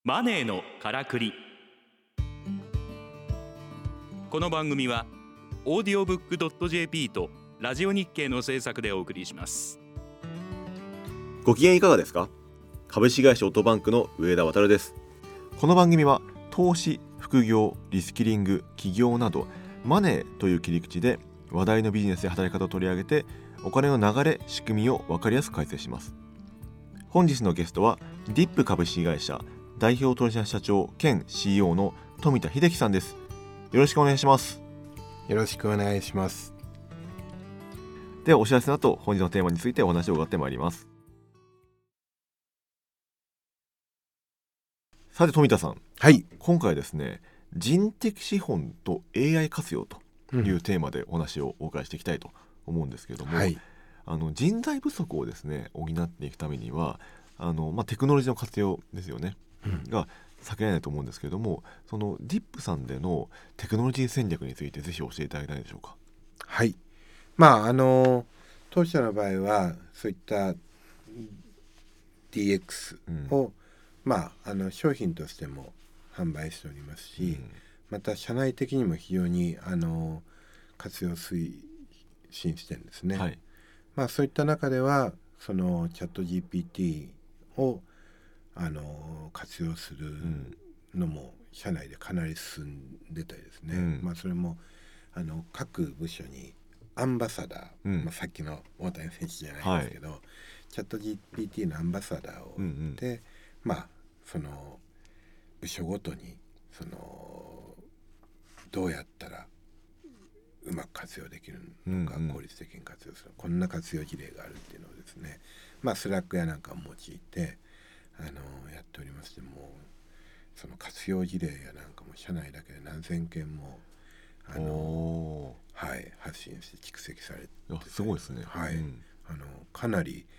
マネーのからくり。この番組はオーディオブックドット JP とラジオ日経の制作でお送りします。 ご機嫌いかがですか？株式会社オートバンクの上田渉です。この番組は投資、副業、リスキリング、起業などマネーという切り口で話題のビジネスや働き方を取り上げてお金の流れ、仕組みを分かりやすく解説します。本日のゲストはディップ株式会社代表取締役社長兼 CEO の富田秀樹さんです。よろしくお願いします。 よろしくお願いします。 ではお知らせの後、本日のテーマについてお話を伺ってまいります。さて富田さん、 はい、 今回ですね、人的資本と AI 活用というテーマでお話をお伺いしていきたいと思うんですけれども、人材不足をですね補っていくためにはテクノロジーの活用ですよね、が避けられないと思うんですけれども、そのディップさんでのテクノロジー戦略についてぜひ教えていただけないでしょうか。 はい、当社の場合はそういった DX を、商品としても販売しておりますし、また社内的にも非常に活用推進してるんですね。そういった中ではそのチャット GPT を活用するのも社内でかなり進んでたりですね、それも各部署にアンバサダー、さっきの大谷選手じゃないですけど、チャット GPT のアンバサダーを置いて、その部署ごとにどうやったらうまく活用できるのか、効率的に活用する、こんな活用事例があるっていうのをですね、スラックやなんかを用いてやっておりまして、もその活用事例やなんかも社内だけで何千件も発信して蓄積されて、 すごいですね。 かなり、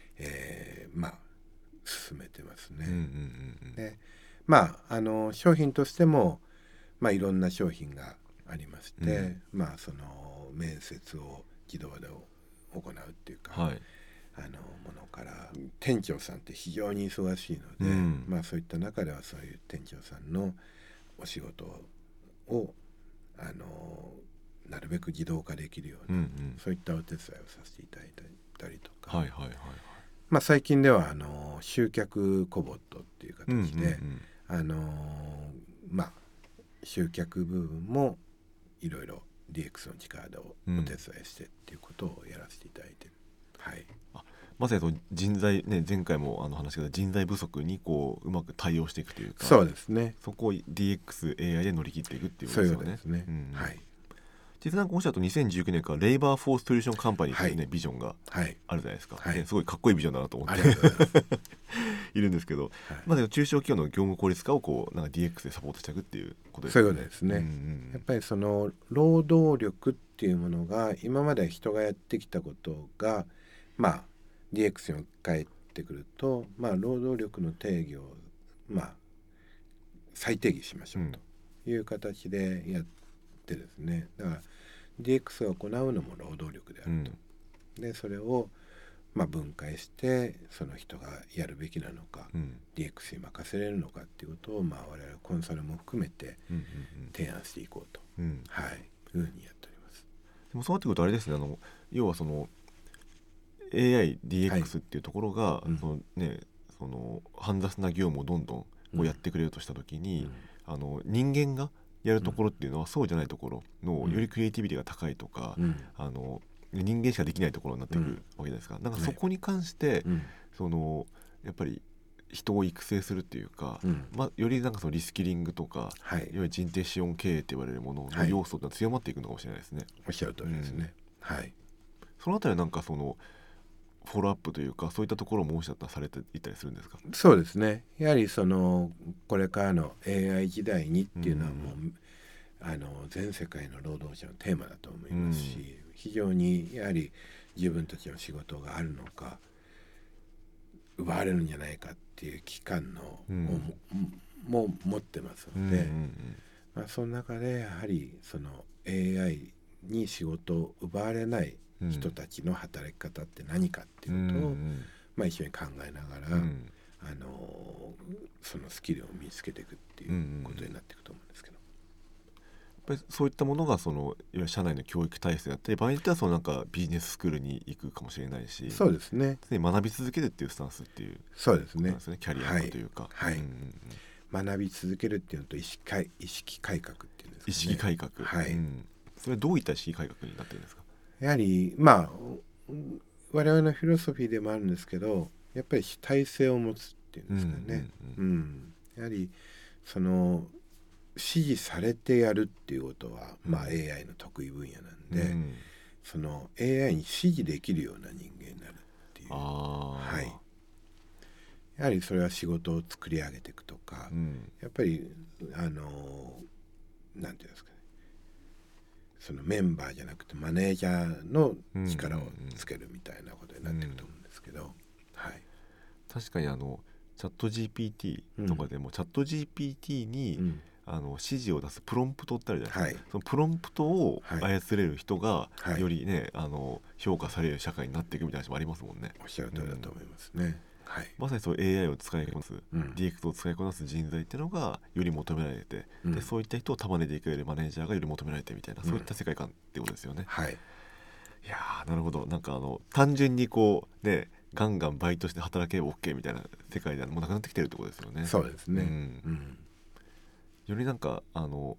進めてますね。で商品としても、いろんな商品がありまして、その面接を自動で行うっていうか、ものから店長さんって非常に忙しいので、そういった中ではそういう店長さんのお仕事をなるべく自動化できるような、そういったお手伝いをさせていただいたりとか、最近では集客コボットっていう形で、集客部分もいろいろ DX の力でお手伝いしてっていうことをやらせていただいている。 まさに人材ね、前回も話した人材不足にうまく対応していくというか、 そうですね、 そこを DX、AI で乗り切っていくっていうことですよね。 そういうことですね。 実際今社と2019年からレイバーフォースソリューションカンパニーというビジョンがあるじゃないですか、すごいかっこいいビジョンだなと思っているんですけど、中小企業の業務効率化をDX でサポートしていくっていうことですね。 そういうことですね。やっぱりその労働力っていうものが今まで人がやってきたことがDX に置き換えてくると、労働力の定義を再定義しましょうという形でやってですね、だから DX を行うのも労働力であると、でそれを分解してその人がやるべきなのか、DX に任せれるのかっていうことを我々コンサルも含めて提案していこうと、いうふうにやっております。 でもそうなってくるとあれですね、要はそのAI、DX っていうところが、その煩雑な業務をどんどんやってくれるとしたときに、人間がやるところっていうのはそうじゃないところのよりクリエイティビティが高いとか、人間しかできないところになってくるわけじゃないですか。そこに関して、やっぱり人を育成するっていうか、よりそのリスキリングとか、いわゆる人的資本経営と言われるものの要素が強まっていくのかもしれないですね。 おっしゃる通りですね。 そのあたりはフォローアップというかそういったところも申しされていたりするんですか？ そうですね、やはりこれからの AI 時代にっていうのはもう、全世界の労働者のテーマだと思いますし、非常にやはり自分たちの仕事があるのか奪われるんじゃないかっていう危機感も持ってますので、その中でやはりその AI に仕事を奪われない人たちの働き方って何かっていうことを、一緒に考えながら、 そのスキルを身につけていくっていうことになっていくと思うんですけど、 やっぱりそういったものがいわゆる社内の教育体制だったり、場合によってはなんかビジネススクールに行くかもしれないし、 そうですね、 常に学び続けるっていうスタンスっていう、 そうですね、 キャリアというか、 はいはい、学び続けるっていうのと意識改革っていうんですかね。 意識改革、 はい、 それはどういった意識改革になってるんですか？ やはり我々のフィロソフィーでもあるんですけど、やっぱり主体性を持つっていうんですかね、やはりその指示されてやるっていうことは、AI の得意分野なんで、その AI に指示できるような人間になるっていう、はい、やはりそれは仕事を作り上げていくとか、やっぱりなんていうんですかね、そのメンバーじゃなくてマネージャーの力をつけるみたいなことになっていくと思うんですけど、はい、 確かにチャット GPT とかでも、チャット GPT に、指示を出すプロンプトってあるじゃないですか、そのプロンプトを操れる人がよりね、評価される社会になっていくみたいな話もありますもんね。 おっしゃる通りだと思いますね、 まさにそう AI を使いこなす、DX を使いこなす人材っていうのがより求められて、でそういった人を束ねていくよりマネージャーがより求められてみたいな、そういった世界観ってことですよね。いやー、なるほど。なんか単純にこうね、ガンガンバイトして働けば OK みたいな世界ではもうなくなってきてるってことですよね。 そうですね、 よりなんか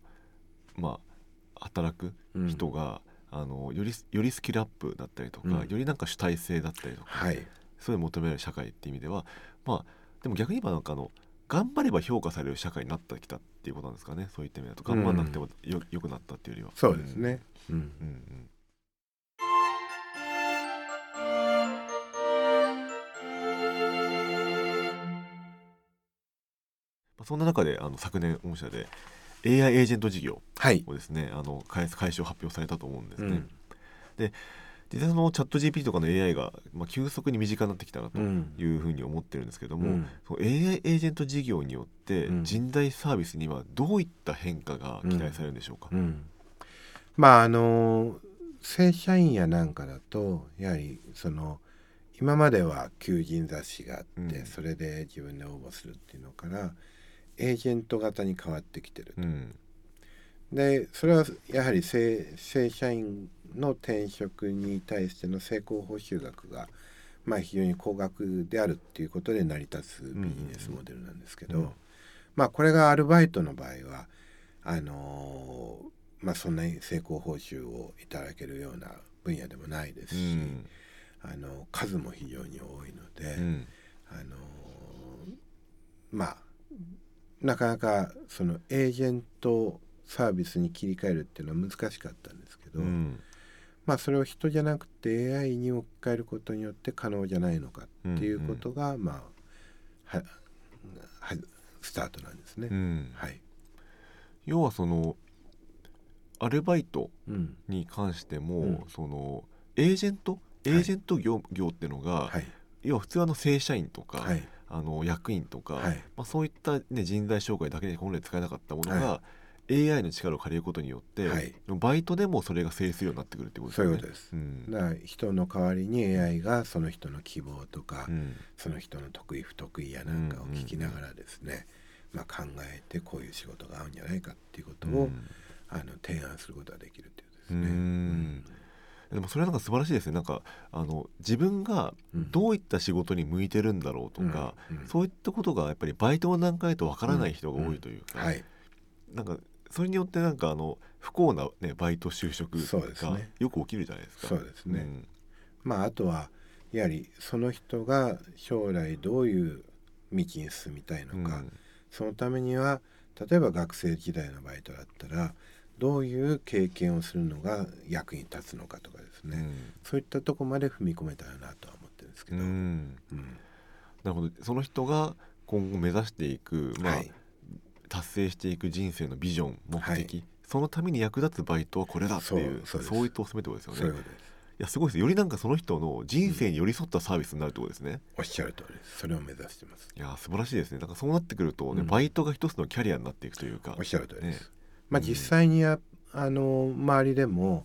働く人が、よりスキルアップだったりとか、よりなんか主体性だったりとか、そういうの求められる社会っていう意味では、でも逆に言えばなんか頑張れば評価される社会になってきたっていうことなんですかね。そういった意味だと頑張らなくてもよくなったっていうよりは。 そうですね、 そんな中で昨年御社で AI エージェント事業をですね、開始を発表されたと思うんですね。で実際そのチャット GPT とかの AI が、急速に身近になってきたなというふうに思ってるんですけども、その AI エージェント事業によって人材サービスにはどういった変化が期待されるんでしょうか？ 正社員やなんかだとやはりその今までは求人雑誌があって、それで自分で応募するっていうのからエージェント型に変わってきてると、でそれはやはり正社員の転職に対しての成功報酬額が非常に高額であるっていうことで成り立つビジネスモデルなんですけど、これがアルバイトの場合はそんなに成功報酬をいただけるような分野でもないですし、数も非常に多いので、なかなかそのエージェントサービスに切り替えるっていうのは難しかったんですけど、それを人じゃなくて AI に置き換えることによって可能じゃないのかっていうことが、スタートなんですね。 要はそのアルバイトに関しても、そのエージェント業っていうのが、要は普通正社員とか、役員とか、そういった、人材紹介だけで本来使えなかったものが、AI の力を借りることによって、バイトでもそれが成立するようになってくるってことですよね。 そういうことです、だから人の代わりに AI がその人の希望とか、その人の得意不得意やなんかを聞きながらですね、考えてこういう仕事が合うんじゃないかっていうことを、提案することができるっていうですね。 でもそれはなんか素晴らしいですね。なんか自分がどういった仕事に向いてるんだろうとか、そういったことがやっぱりバイトの段階だとわからない人が多いというか、なんかそれによってなんか不幸な、バイト就職がよく起きるじゃないですか。 そうですね。あとはやはりその人が将来どういう道に進みたいのか、そのためには例えば学生時代のバイトだったらどういう経験をするのが役に立つのかとかですね、そういったところまで踏み込めたらなとは思ってるんですけど、 なるほど。その人が今後目指していく、達成していく人生のビジョン目的、そのために役立つバイトはこれだっていう、そういったおすすめってことですよね。 そういうことです。 いやすごいです。よりなんかその人の人生に寄り添ったサービスになるってことですね。 おっしゃる通りです。それを目指してます。 いや素晴らしいですね。なんかそうなってくるとね、バイトが一つのキャリアになっていくというか。 おっしゃる通りです。実際に周りでも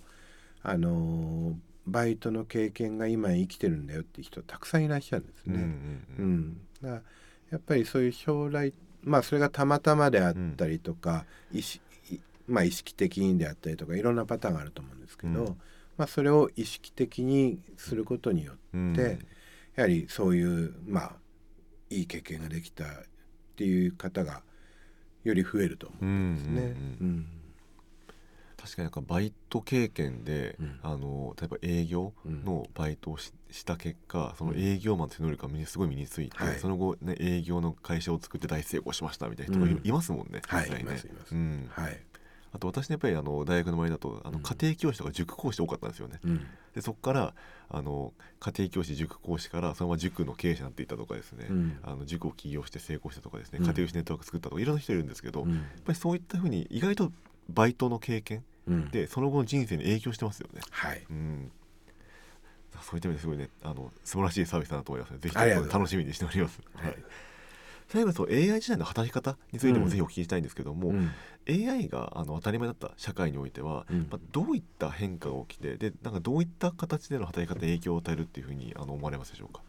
バイトの経験が今生きてるんだよっていう人たくさんいらっしゃるんですね。だからやっぱりそういう将来、それがたまたまであったりとか、意識的にであったりとかいろんなパターンがあると思うんですけど、それを意識的にすることによって、やはりそういういい経験ができたっていう方がより増えると思うんですね。 確かにバイト経験で、例えば営業のバイトをした結果、その営業マンという能力がすごい身について、その後、営業の会社を作って大成功しましたみたいな人がいますもんね。 います。 あと私のやっぱり大学の周りだと家庭教師とか塾講師多かったんですよね。でそこから家庭教師塾講師からそのまま塾の経営者になっていったとかですね、塾を起業して成功したとかですね、家庭教師ネットワーク作ったとかいろんな人いるんですけど、やっぱりそういったふうに意外とバイトの経験でその後の人生に影響してますよね。そういった意味ですごいね素晴らしいサービスだなと思いますね。ぜひ楽しみにしております。最後AI 時代の働き方についてもぜひお聞きしたいんですけども、AI が当たり前だった社会においては、どういった変化が起きて、でなんかどういった形での働き方に影響を与えるっていうふうに思われますでしょうか。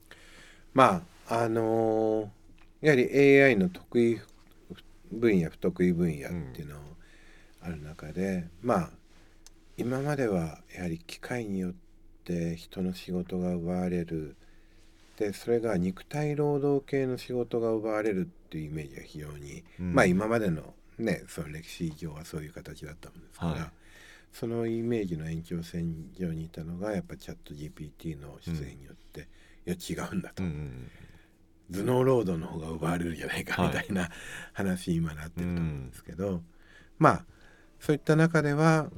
やはり AI の得意分野不得意分野っていうのある中で、今まではやはり機械によって人の仕事が奪われる、でそれが肉体労働系の仕事が奪われるっていうイメージが非常に、今までのねその歴史上はそういう形だったもんですから、そのイメージの延長線上にいたのがやっぱチャット GPT の出現によって、いや違うんだと、頭脳労働の方が奪われるんじゃないかみたいな話に今なってると思うんですけど、そういった中では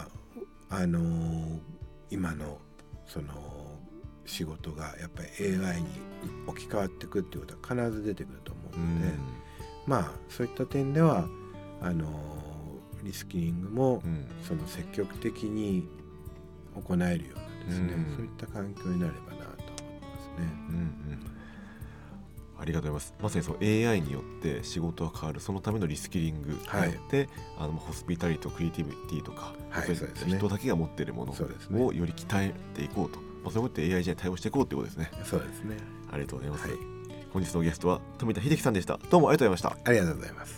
今のその仕事がやっぱり AI に置き換わっていくっていうことは必ず出てくると思うので、そういった点ではリスキリングもその積極的に行えるようなですね、そういった環境になればなと思いますね。 ありがとうございます。まさにその AI によって仕事が変わる、そのためのリスキリングによって、ホスピタリティとクリエイティビティとか、そういった人だけが持っているものをより鍛えていこうと、そういうことで AI 時代に対応していこうということですね。 そうですね。 ありがとうございます。本日のゲストは富田秀樹さんでした。どうもありがとうございました。 ありがとうございます。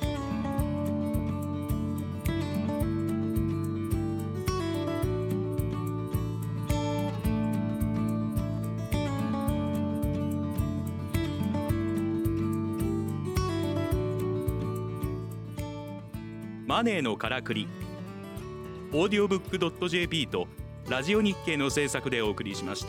マネーのからくり、オーディオブック .jp とラジオ日経の制作でお送りしました。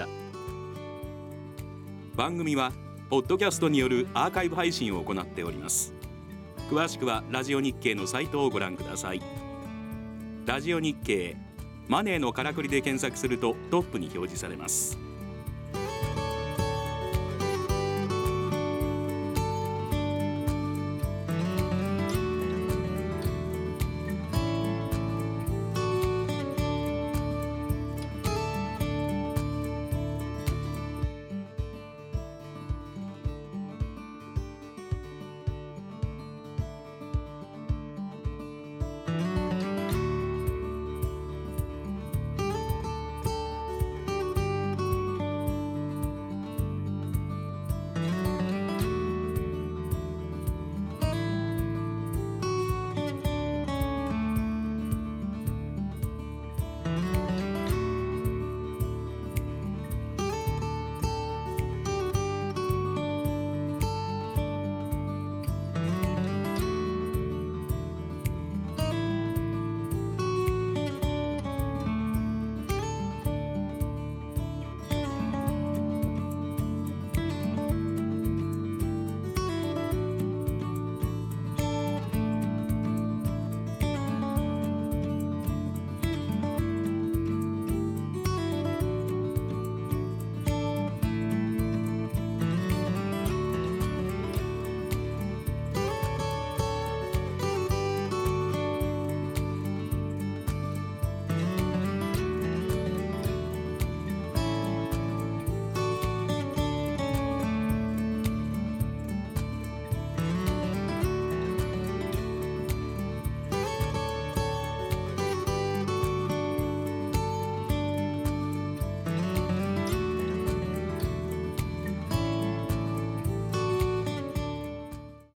番組はポッドキャストによるアーカイブ配信を行っております。詳しくはラジオ日経のサイトをご覧ください。ラジオ日経マネーのからくりで検索するとトップに表示されます。